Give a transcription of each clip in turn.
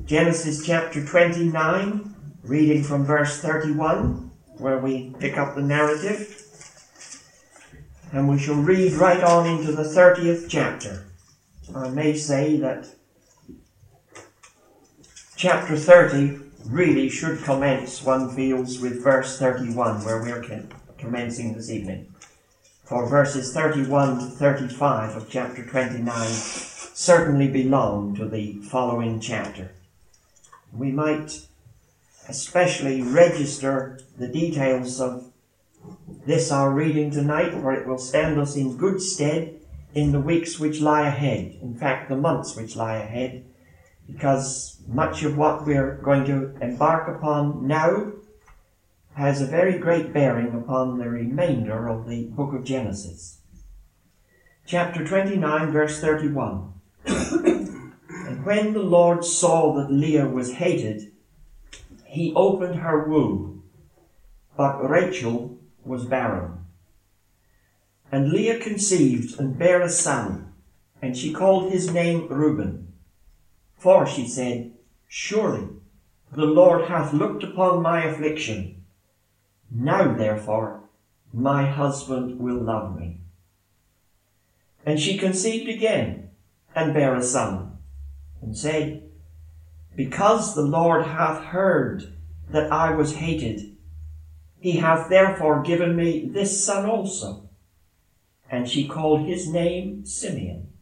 Genesis chapter 29, reading from verse 31, where we pick up the narrative. And we shall read right on into the 30th chapter. I may say that chapter 30 really should commence, one feels, with verse 31, where we're commencing this evening. For verses 31 to 35 of chapter 29 certainly belong to the following chapter. We might especially register the details of this our reading tonight, for it will stand us in good stead in the weeks which lie ahead. In fact, the months which lie ahead, because much of what we're going to embark upon now has a very great bearing upon the remainder of the book of Genesis. Chapter 29, verse 31. And when the Lord saw that Leah was hated, he opened her womb, but Rachel was barren. And Leah conceived and bare a son, and she called his name Reuben. For she said, Surely the Lord hath looked upon my affliction. Now therefore my husband will love me. And she conceived again, and bare a son, and said, Because the Lord hath heard that I was hated, he hath therefore given me this son also. And she called his name Simeon.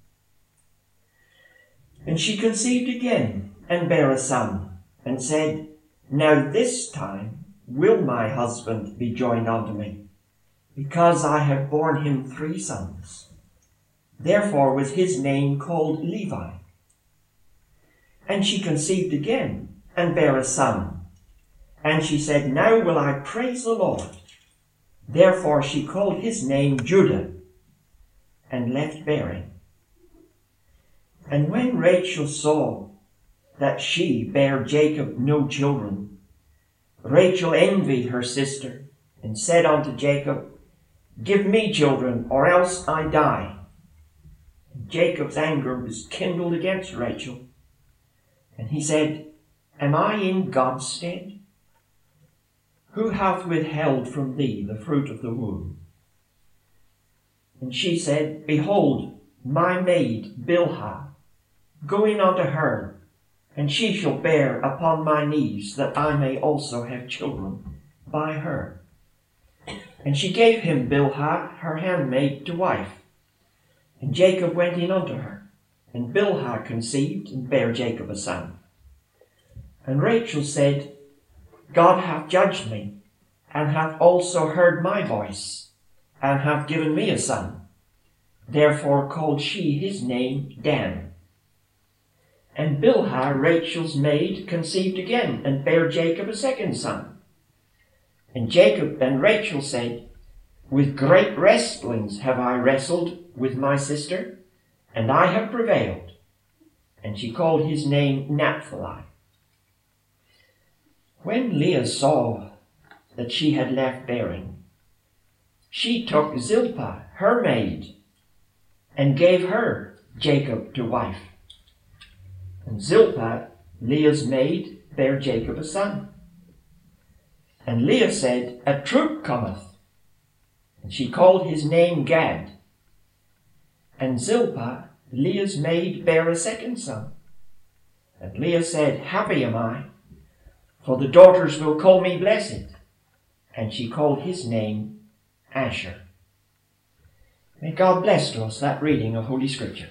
And she conceived again, and bare a son, and said, Now this time will my husband be joined unto me, because I have borne him 3 sons. Therefore was his name called Levi. And she conceived again, and bare a son. And she said, Now will I praise the Lord. Therefore she called his name Judah, and left bearing. And when Rachel saw that she bare Jacob no children, Rachel envied her sister, and said unto Jacob, Give me children, or else I die. And Jacob's anger was kindled against Rachel. And he said, Am I in God's stead? Who hath withheld from thee the fruit of the womb? And she said, Behold, my maid Bilhah, go in unto her, and she shall bear upon my knees, that I may also have children by her. And she gave him Bilhah, her handmaid, to wife. And Jacob went in unto her. And Bilhah conceived, and bare Jacob a son. And Rachel said, God hath judged me, and hath also heard my voice, and hath given me a son. Therefore called she his name Dan. And Bilhah, Rachel's maid, conceived again, and bare Jacob a second son. And Rachel said, With great wrestlings have I wrestled with my sister, and I have prevailed. And she called his name Naphtali. When Leah saw that she had left bearing, she took Zilpah, her maid, and gave her Jacob to wife. And Zilpah, Leah's maid, bare Jacob a son. And Leah said, A troop cometh. And she called his name Gad. And Zilpah, Leah's maid, bare a second son. And Leah said, Happy am I, for the daughters will call me blessed. And she called his name Asher. May God bless to us that reading of Holy Scripture.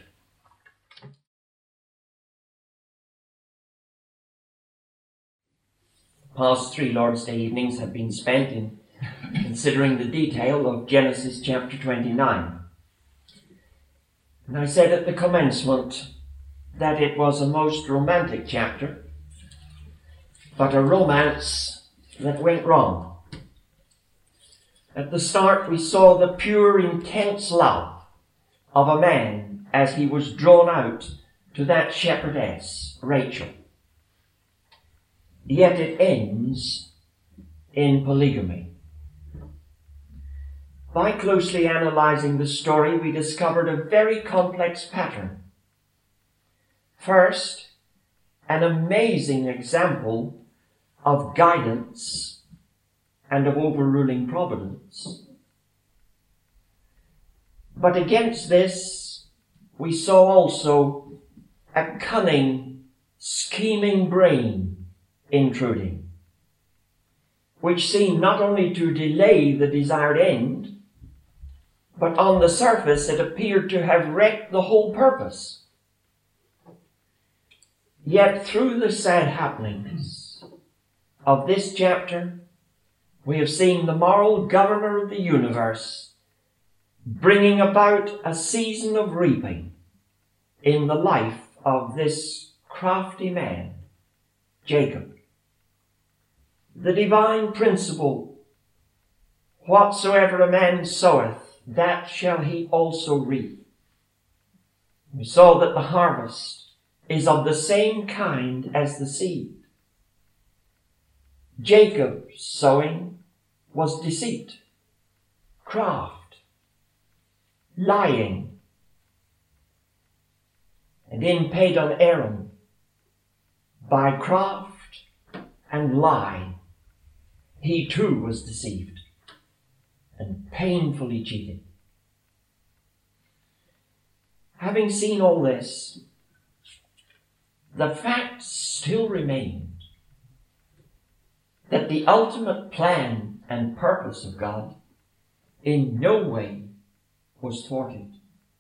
The past 3 Lord's Day evenings have been spent in considering the detail of Genesis chapter 29. And I said at the commencement that it was a most romantic chapter, but a romance that went wrong. At the start we saw the pure, intense love of a man as he was drawn out to that shepherdess, Rachel. Yet it ends in polygamy. By closely analyzing the story, we discovered a very complex pattern. First, an amazing example of guidance and of overruling providence. But against this, we saw also a cunning, scheming brain intruding, which seemed not only to delay the desired end, but on the surface it appeared to have wrecked the whole purpose. Yet through the sad happenings of this chapter, we have seen the moral governor of the universe bringing about a season of reaping in the life of this crafty man, Jacob. The divine principle, whatsoever a man soweth, that shall he also reap. We saw that the harvest is of the same kind as the seed. Jacob's sowing was deceit, craft, lying. And in Padon Aram, by craft and lie, he too was deceived and painfully cheated. Having seen all this, the fact still remained that the ultimate plan and purpose of God in no way was thwarted.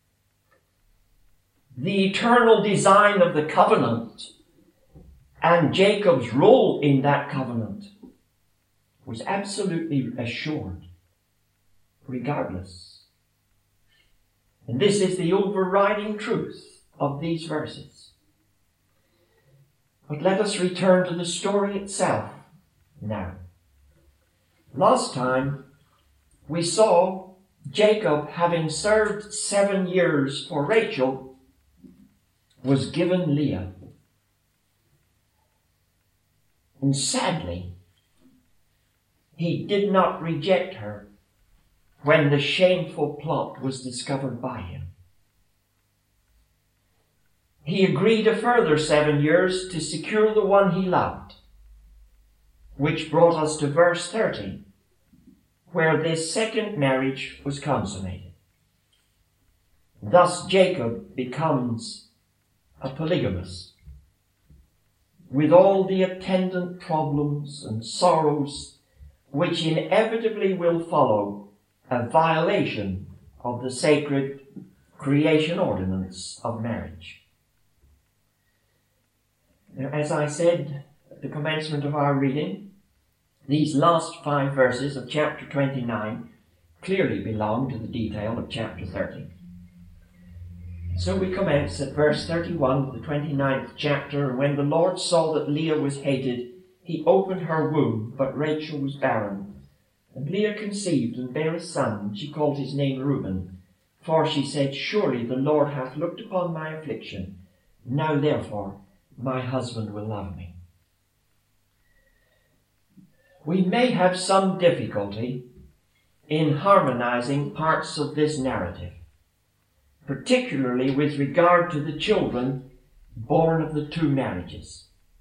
The eternal design of the covenant and Jacob's role in that covenant was absolutely assured, regardless. And this is the overriding truth of these verses. But let us return to the story itself now. Last time we saw Jacob, having served 7 years for Rachel, was given Leah. And sadly, he did not reject her when the shameful plot was discovered by him. He agreed a further 7 years to secure the one he loved, which brought us to verse 30, where this second marriage was consummated. Thus Jacob becomes a polygamist, with all the attendant problems and sorrows which inevitably will follow a violation of the sacred creation ordinance of marriage. Now, as I said at the commencement of our reading, these last 5 verses of chapter 29 clearly belong to the detail of chapter 30. So we commence at verse 31 of the 29th chapter. And when the Lord saw that Leah was hated, he opened her womb, but Rachel was barren. And Leah conceived and bare a son, and she called his name Reuben. For she said, surely the Lord hath looked upon my affliction. Now therefore my husband will love me. We may have some difficulty in harmonizing parts of this narrative, particularly with regard to the children born of the 2 marriages.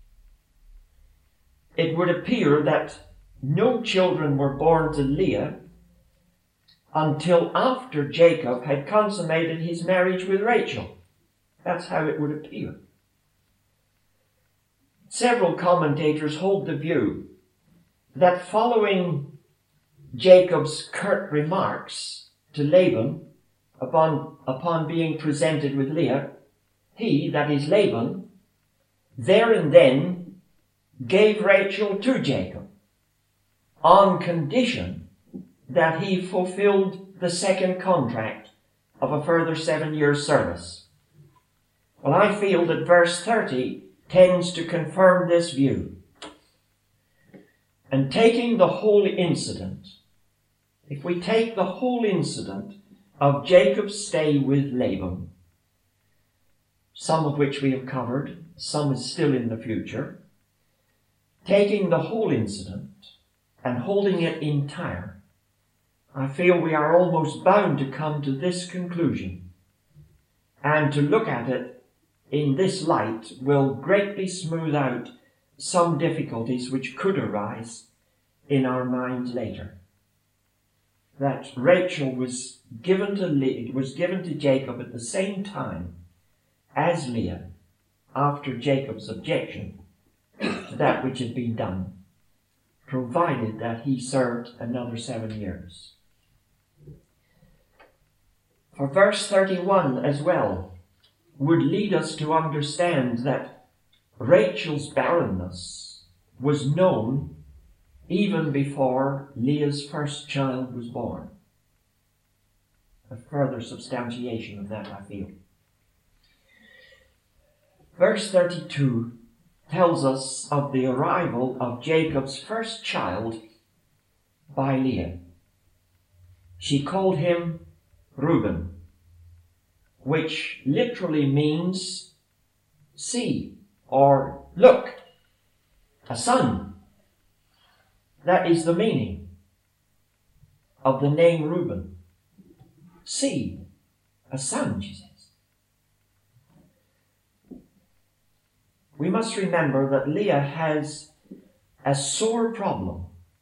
It would appear that no children were born to Leah until after Jacob had consummated his marriage with Rachel. That's how it would appear. Several commentators hold the view that following Jacob's curt remarks to Laban upon being presented with Leah, he, that is Laban, there and then gave Rachel to Jacob on condition that he fulfilled the second contract of a further 7 years' service. Well, I feel that verse 30 tends to confirm this view. And taking the whole incident, if we take the whole incident of Jacob's stay with Laban, some of which we have covered, some is still in the future, taking the whole incident and holding it entire, I feel we are almost bound to come to this conclusion and to look at it in this light will greatly smooth out some difficulties which could arise in our minds later. That Rachel was given to Jacob at the same time as Leah, after Jacob's objection to that which had been done, provided that he served another 7 years. For verse 31 as well would lead us to understand that Rachel's barrenness was known even before Leah's first child was born. A further substantiation of that, I feel. Verse 32 tells us of the arrival of Jacob's first child by Leah. She called him Reuben, which literally means see or look, a son. That is the meaning of the name Reuben. See, a son, she says. We must remember that Leah has a sore problem.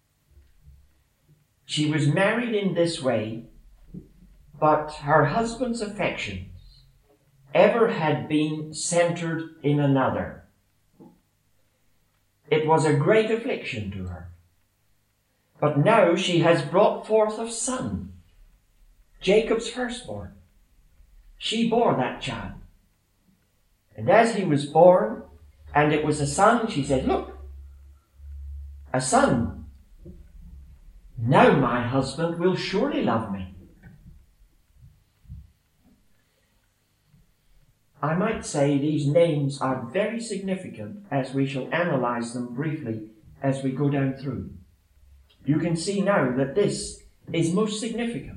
She was married in this way, but her husband's affections ever had been centered in another. It was a great affliction to her. But now she has brought forth a son, Jacob's firstborn. She bore that child. And as he was born, and it was a son, she said, look, a son. Now my husband will surely love me. I might say these names are very significant as we shall analyze them briefly as we go down through. You can see now that this is most significant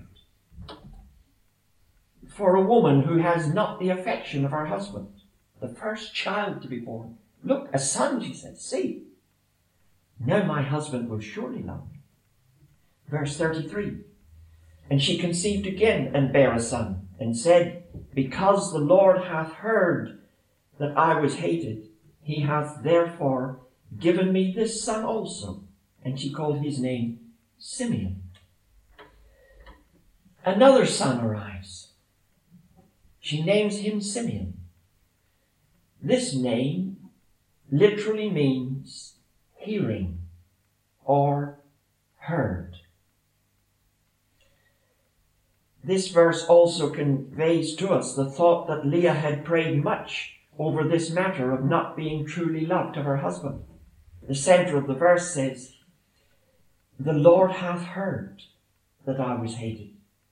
for a woman who has not the affection of her husband, the first child to be born. Look, a son, she said, see, now my husband will surely love me. Verse 33, and she conceived again and bare a son, and said, because the Lord hath heard that I was hated, he hath therefore given me this son also. And she called his name Simeon. Another son arrives. She names him Simeon. This name literally means hearing or heard. This verse also conveys to us the thought that Leah had prayed much over this matter of not being truly loved of her husband. The center of the verse says, the Lord hath heard that I was hated.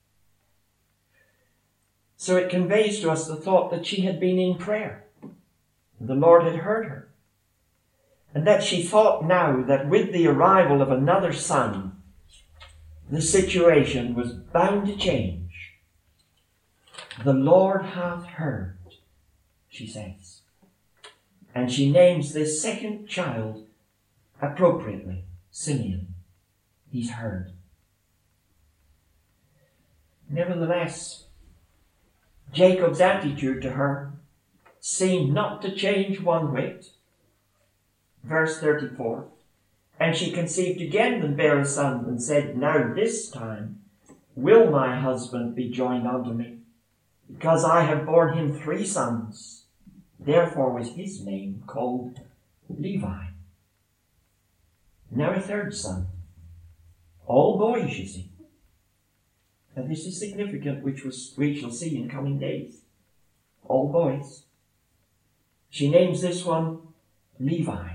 So it conveys to us the thought that she had been in prayer. The Lord had heard her. And that she thought now that with the arrival of another son, the situation was bound to change. The Lord hath heard, she says. And she names this second child appropriately, Simeon. He's heard. Nevertheless, Jacob's attitude to her seemed not to change one whit. Verse 34, and she conceived again and bare a son, and said, now this time will my husband be joined unto me, because I have borne him 3 sons. Therefore was his name called Levi. Now a third son. All boys, you see. And this is significant, which we shall see in coming days. All boys. She names this one Levi.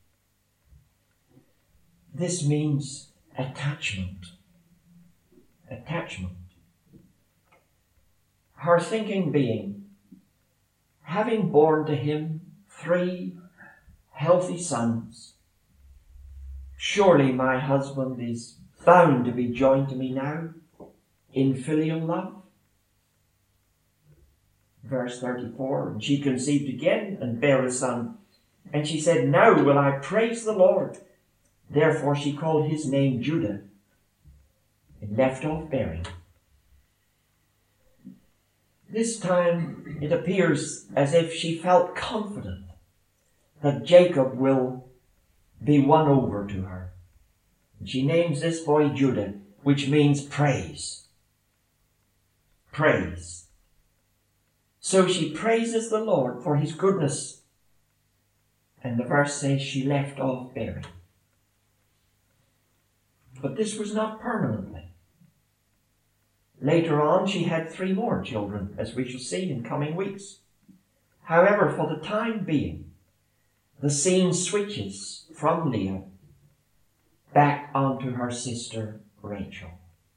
This means attachment. Attachment. Her thinking being, having borne to him 3 healthy sons, surely my husband is bound to be joined to me now in filial love. Verse 34, and she conceived again and bare a son. And she said, now will I praise the Lord. Therefore she called his name Judah, and left off bearing. This time it appears as if she felt confident that Jacob will be won over to her. And she names this boy Judah, which means praise. Praise. So she praises the Lord for his goodness. And the verse says she left off bearing. But this was not permanently. Later on, she had 3 more children, as we shall see in coming weeks. However, for the time being, the scene switches from Leah back onto her sister Rachel.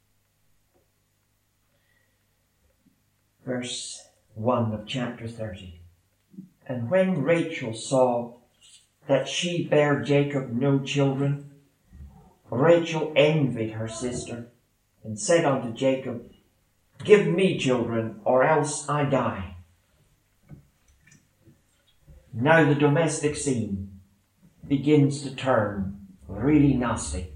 Verse 1 of chapter 30. And when Rachel saw that she bare Jacob no children, Rachel envied her sister, and said unto Jacob, Give me children, or else I die. Now the domestic scene begins to turn really nasty.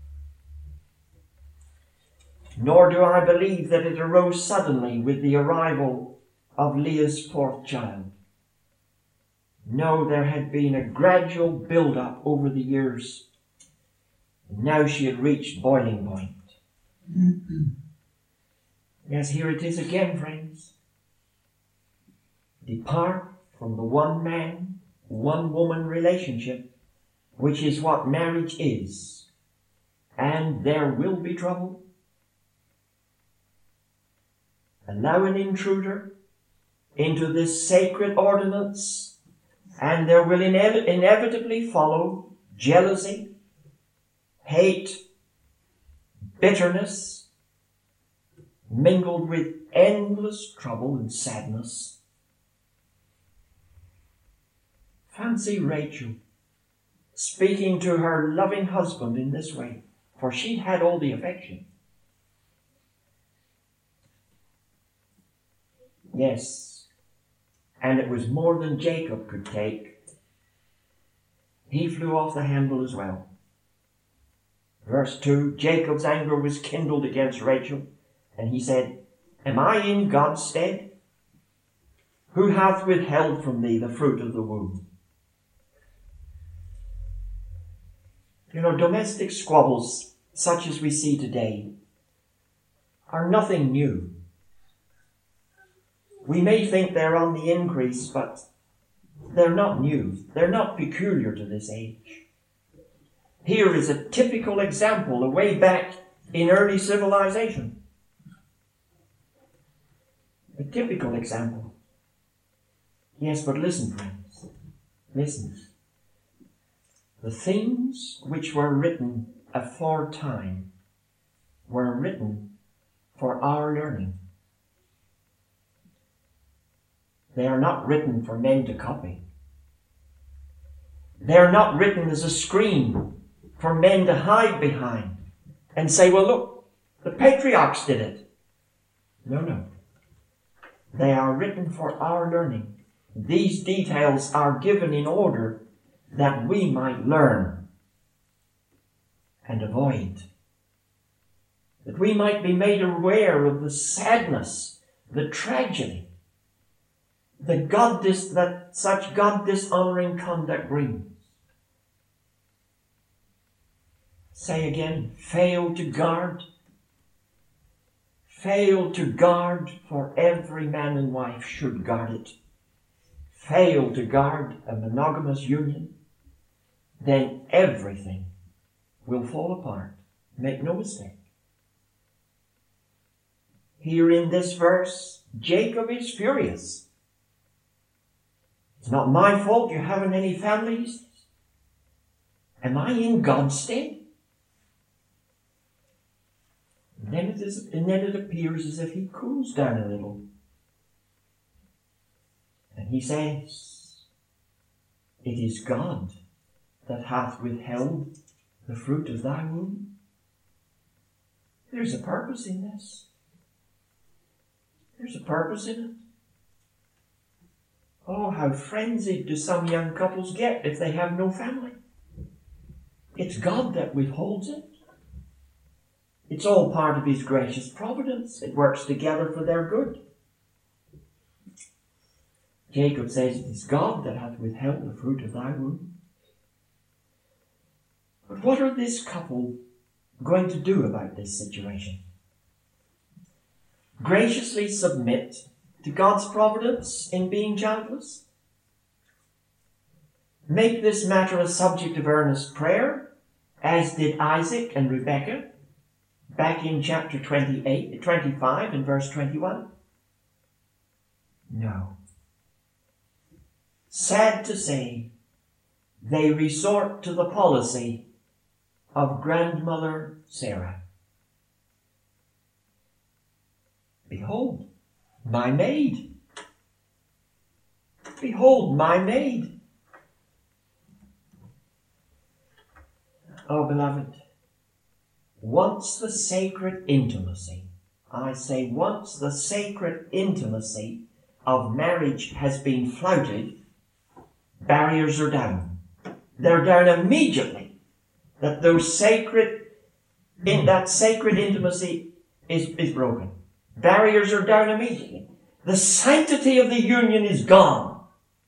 Nor do I believe that it arose suddenly with the arrival of Leah's 4th child. No, there had been a gradual build-up over the years. Now she had reached boiling point. Yes, here it is again, friends. Depart from the one man, one woman relationship, which is what marriage is, and there will be trouble. Allow an intruder into this sacred ordinance, and there will inevitably follow jealousy, hate, bitterness, mingled with endless trouble and sadness. Fancy Rachel speaking to her loving husband in this way, for she'd had all the affection. Yes, and it was more than Jacob could take. He flew off the handle as well. Verse 2, Jacob's anger was kindled against Rachel, and he said, Am I in God's stead? Who hath withheld from thee the fruit of the womb? You know, domestic squabbles, such as we see today, are nothing new. We may think they're on the increase, but they're not new. They're not peculiar to this age. Here is a typical example, way back in early civilization. A typical example. Yes, but listen, friends. Listen. The things which were written aforetime were written for our learning. They are not written for men to copy. They are not written as a screen for men to hide behind and say, well, look, the patriarchs did it. No. They are written for our learning. These details are given in order that we might learn and avoid. That we might be made aware of the sadness, the tragedy, that such God-dishonoring conduct brings. Say again, fail to guard. Fail to guard, for every man and wife should guard it. Fail to guard a monogamous union, then everything will fall apart. Make no mistake. Here in this verse, Jacob is furious. It's not my fault you haven't any families. Am I in God's stead? And then it appears as if he cools down a little. And he says, It is God that hath withheld the fruit of thy womb. There's a purpose in this. There's a purpose in it. Oh, how frenzied do some young couples get if they have no family. It's God that withholds it. It's all part of his gracious providence. It works together for their good. Jacob says, it is God that hath withheld the fruit of thy womb. But what are this couple going to do about this situation? Graciously submit to God's providence in being childless? Make this matter a subject of earnest prayer, as did Isaac and Rebekah, back in chapter 25 and verse 21? No. Sad to say, they resort to the policy of grandmother Sarah. Behold, my maid. Behold, my maid. Oh, beloved, once the sacred intimacy, I say once the sacred intimacy of marriage has been flouted, barriers are down. They're down immediately. That that sacred intimacy is broken. Barriers are down immediately. The sanctity of the union is gone.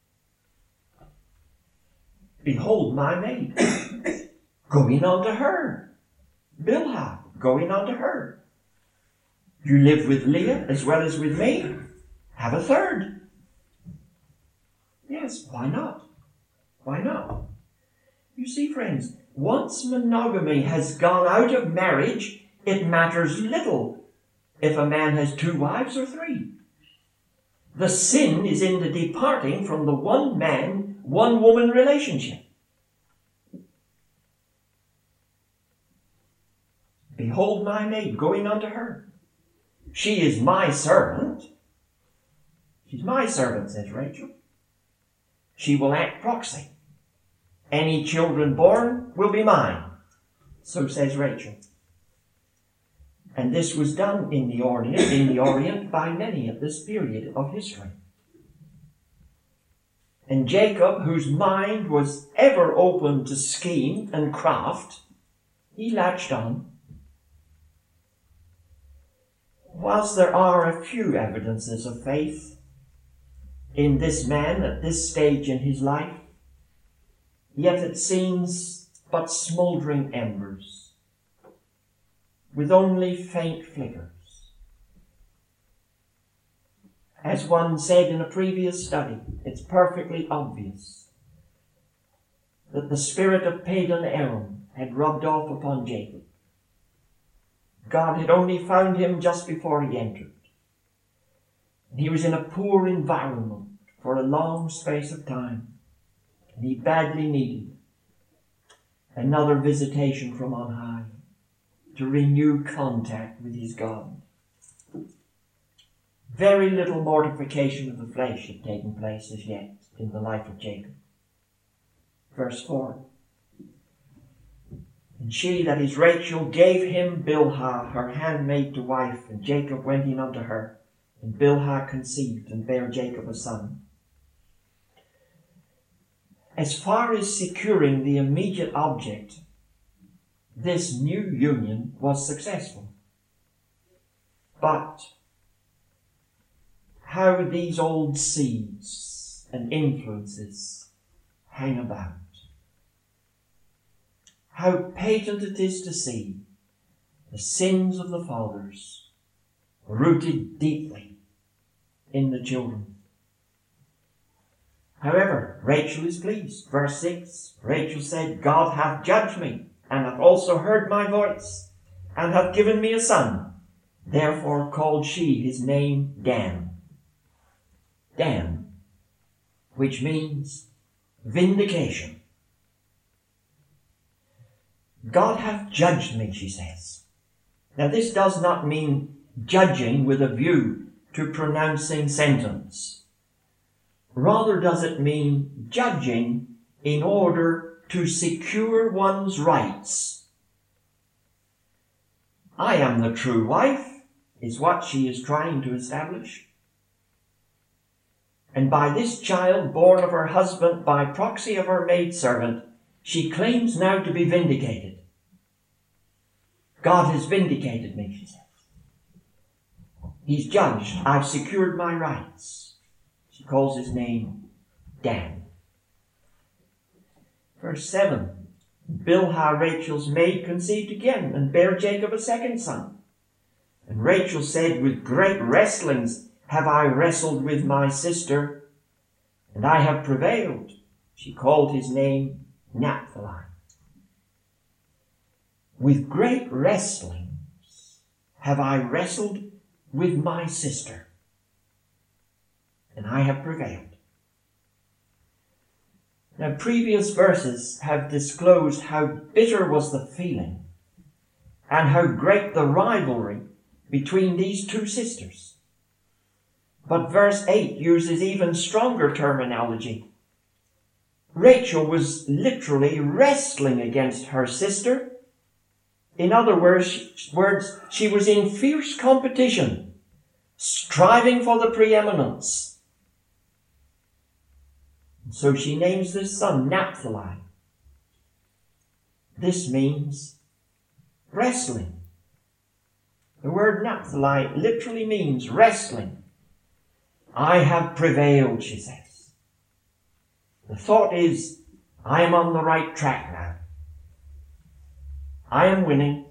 Behold my maid. Going on to her. Bilhah, going on to her. You live with Leah as well as with me. Have a third. Yes, why not? Why not? You see, friends, once monogamy has gone out of marriage, it matters little if a man has 2 wives or 3. The sin is in the departing from the one man, one woman relationship. Behold my maid, going unto her. She is my servant. She's my servant, says Rachel. She will act proxy. Any children born will be mine. So says Rachel. And this was done in the Orient by many at this period of history. And Jacob, whose mind was ever open to scheme and craft, he latched on. Whilst there are a few evidences of faith in this man at this stage in his life, yet it seems but smouldering embers, with only faint flickers. As one said in a previous study, it's perfectly obvious that the spirit of pagan Aram had rubbed off upon Jacob. God had only found him just before he entered. And he was in a poor environment for a long space of time. And he badly needed another visitation from on high to renew contact with his God. Very little mortification of the flesh had taken place as yet in the life of Jacob. Verse 4. And she, that is Rachel, gave him Bilhah, her handmaid, to wife, and Jacob went in unto her. And Bilhah conceived and bare Jacob a son. As far as securing the immediate object, this new union was successful. But how these old seeds and influences hang about. How patent it is to see the sins of the fathers rooted deeply in the children. However, Rachel is pleased. Verse 6, Rachel said, God hath judged me, and hath also heard my voice, and hath given me a son. Therefore called she his name Dan. Dan, which means vindication. God hath judged me, she says. Now this does not mean judging with a view to pronouncing sentence. Rather does it mean judging in order to secure one's rights. I am the true wife, is what she is trying to establish. And by this child born of her husband by proxy of her maidservant, she claims now to be vindicated. God has vindicated me, she says. He's judged. I've secured my rights. She calls his name Dan. Verse 7. Bilhah, Rachel's maid, conceived again and bare Jacob a second son. And Rachel said, with great wrestlings have I wrestled with my sister, and I have prevailed. She called his name Naphtali. With great wrestlings have I wrestled with my sister, and I have prevailed. Now, previous verses have disclosed how bitter was the feeling and how great the rivalry between these two sisters. But verse 8 uses even stronger terminology. Rachel was literally wrestling against her sister. In other words, she was in fierce competition, striving for the preeminence. So she names this son Naphtali. This means wrestling. The word Naphtali literally means wrestling. I have prevailed, she says. The thought is, I am on the right track now. I am winning.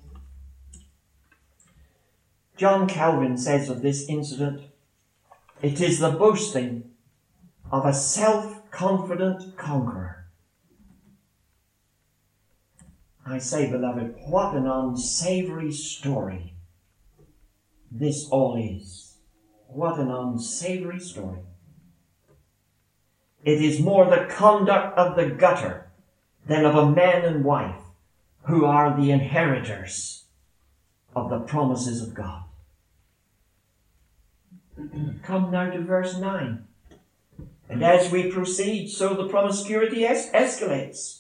John Calvin says of this incident, it is the boasting of a self-confident conqueror. I say, beloved, what an unsavory story this all is. What an unsavory story. It is more the conduct of the gutter than of a man and wife who are the inheritors of the promises of God. Come now to verse 9. And as we proceed, so the promiscuity escalates.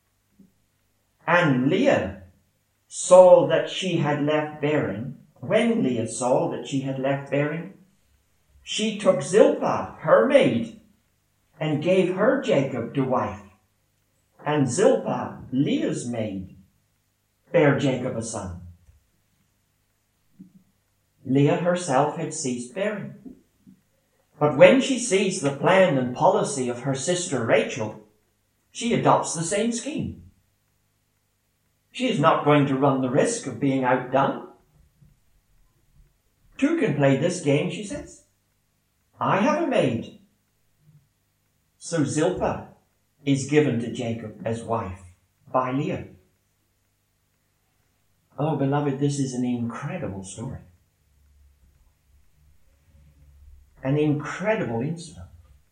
And Leah saw that she had left bearing. When Leah saw that she had left bearing, she took Zilpah, her maid, and gave her Jacob to wife. And Zilpah, Leah's maid, bare Jacob a son. Leah herself had ceased bearing. But when she sees the plan and policy of her sister Rachel, she adopts the same scheme. She is not going to run the risk of being outdone. Two can play this game, she says. I have a maid. So Zilpah is given to Jacob as wife by Leah. Oh, beloved, this is an incredible story. An incredible incident.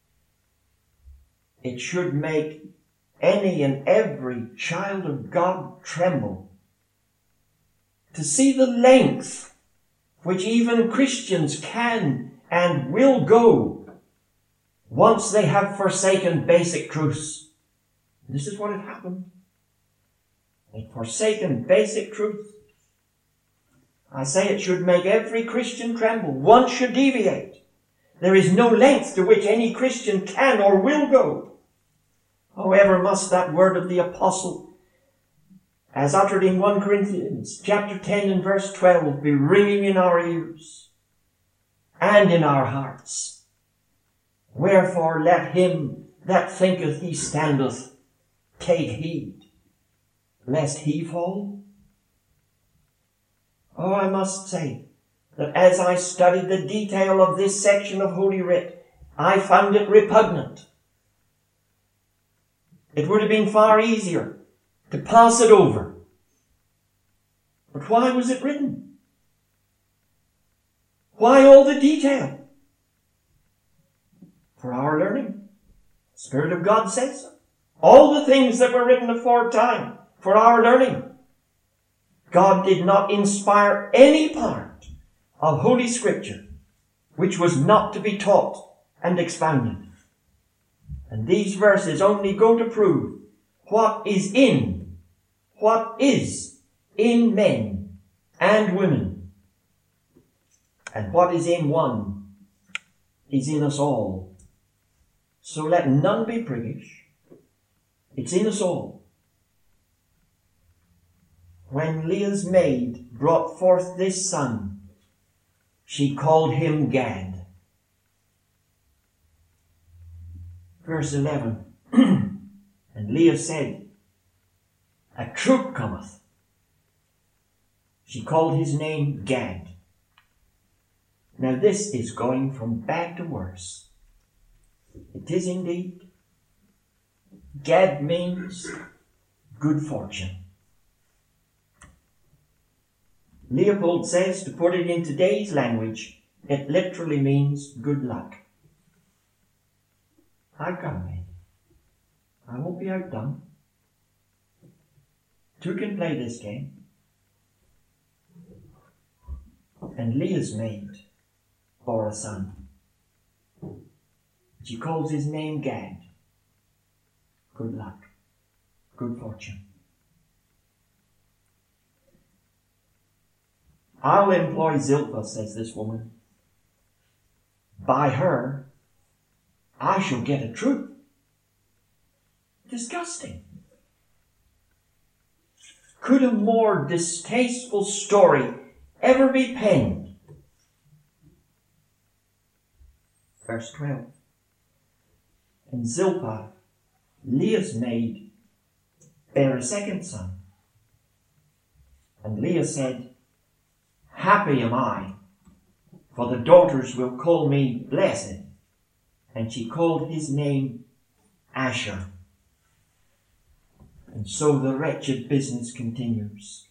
It should make any and every child of God tremble to see the length which even Christians can and will go once they have forsaken basic truths. This is what had happened. They'd forsaken basic truth. I say it should make every Christian tremble. One should deviate. There is no length to which any Christian can or will go. However, must that word of the apostle, as uttered in 1 Corinthians chapter 10 and verse 12, be ringing in our ears and in our hearts. Wherefore let him that thinketh he standeth take heed, lest he fall. Oh, I must say that as I studied the detail of this section of Holy Writ, I found it repugnant. It would have been far easier to pass it over. But why was it written? Why all the detail? For our learning. The Spirit of God says so. All the things that were written aforetime for our learning. God did not inspire any part of Holy Scripture which was not to be taught and expounded. And these verses only go to prove what is in men and women. And what is in one is in us all. So let none be priggish. It's in us all. When Leah's maid brought forth this son, she called him Gad. Verse 11. And Leah said, a troop cometh. She called his name Gad. Now this is going from bad to worse. It is indeed. Gad means good fortune. Leopold says, to put it in today's language, it literally means good luck. I've got it. I won't be outdone. Two can play this game. And Leah's maid bore a son. She calls his name Gad. Good luck. Good fortune. I'll employ Zilpah, says this woman. By her, I shall get a troop. Disgusting. Could a more distasteful story ever be penned? Verse 12. And Zilpah, Leah's maid, bare a second son. And Leah said, happy am I, for the daughters will call me blessed. And she called his name Asher. And so the wretched business continues.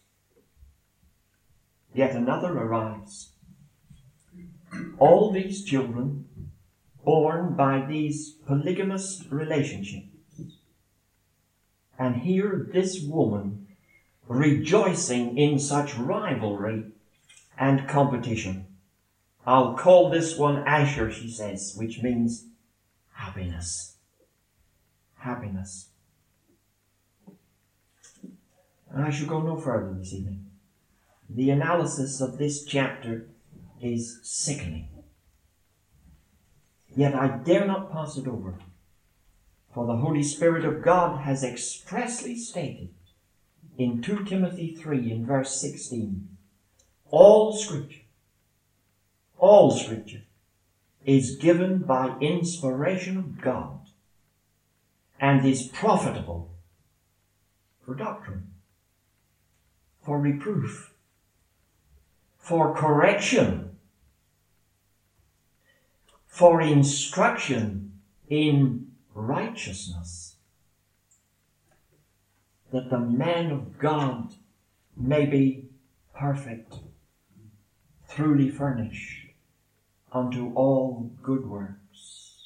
Yet another arrives. All these children born by these polygamous relationships. And here this woman rejoicing in such rivalry and competition. I'll call this one Asher, she says, which means happiness. Happiness. And I shall go no further this evening. The analysis of this chapter is sickening. Yet I dare not pass it over, for the Holy Spirit of God has expressly stated in 2 Timothy 3 in verse 16, all Scripture is given by inspiration of God and is profitable for doctrine, for reproof, for correction, for instruction in righteousness, that the man of God may be perfect, truly furnished unto all good works.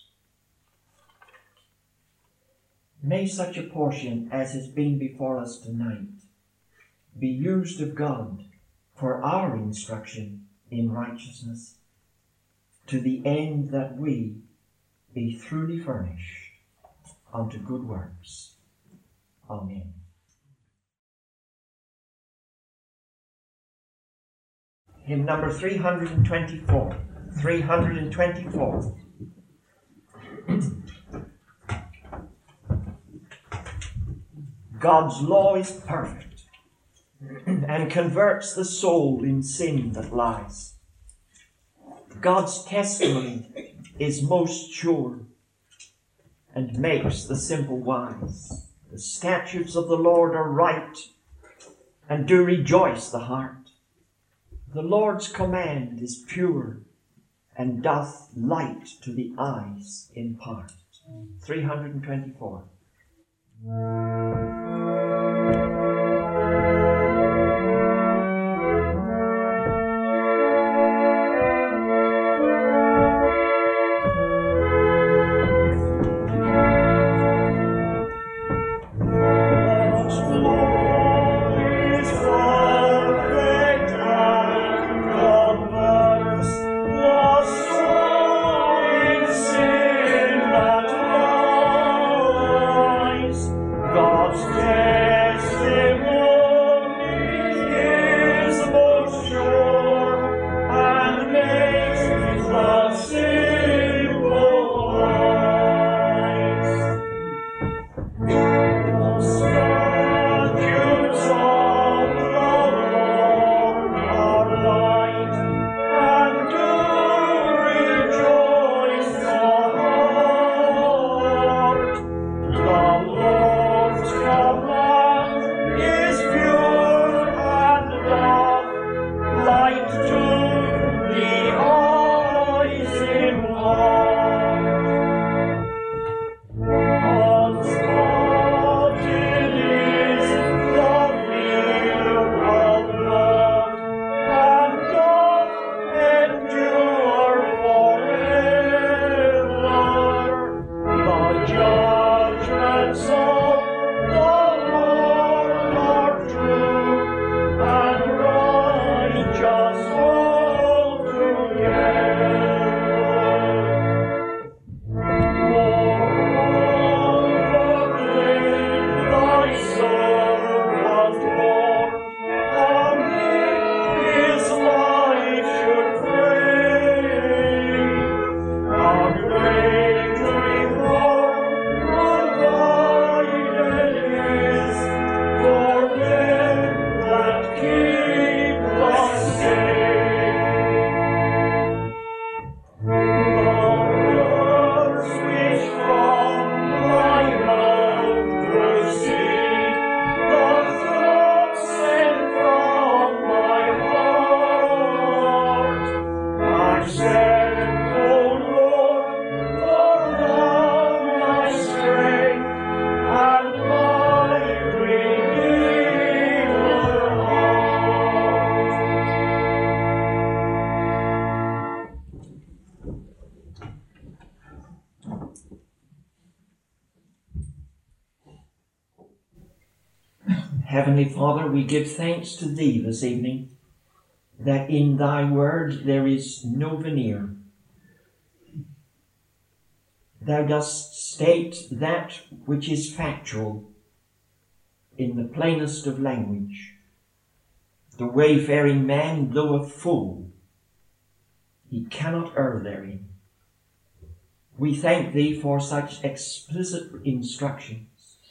May such a portion as has been before us tonight be used of God for our instruction in righteousness, to the end that we be truly furnished unto good works. Amen. Hymn number 324. 324. God's law is perfect and converts the soul in sin that lies. God's testimony is most sure and makes the simple wise. The statutes of the Lord are right and do rejoice the heart. The Lord's command is pure and doth light to the eyes impart. 324. Heavenly Father, we give thanks to Thee this evening that in Thy word there is no veneer. Thou dost state that which is factual in the plainest of language. The wayfaring man, though a fool, he cannot err therein. We thank Thee for such explicit instructions,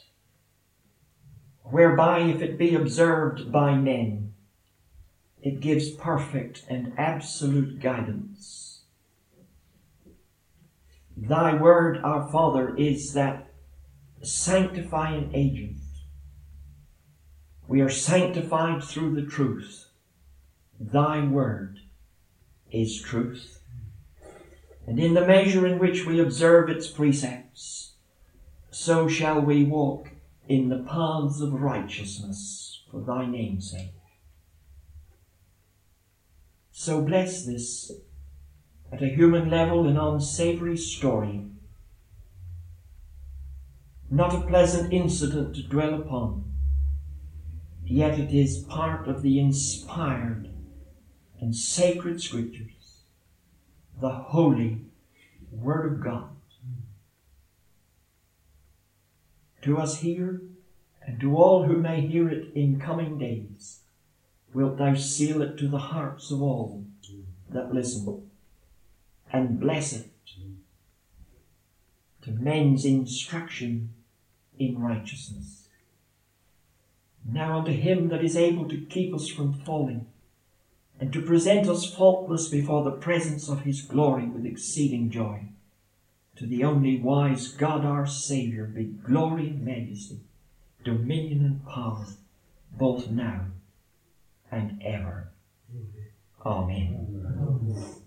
whereby, if it be observed by men, it gives perfect and absolute guidance. Thy word, our Father, is that sanctifying agent. We are sanctified through the truth. Thy word is truth. And in the measure in which we observe its precepts, so shall we walk in the paths of righteousness for Thy name's sake. So bless this, at a human level, an unsavory story, not a pleasant incident to dwell upon, yet it is part of the inspired and sacred Scriptures, the holy Word of God. To us here, and to all who may hear it in coming days, wilt Thou seal it to the hearts of all that listen, and bless it to men's instruction in righteousness. Now unto Him that is able to keep us from falling, and to present us faultless before the presence of His glory with exceeding joy, to the only wise God our Saviour be glory and majesty, dominion and power, both now and ever. Amen.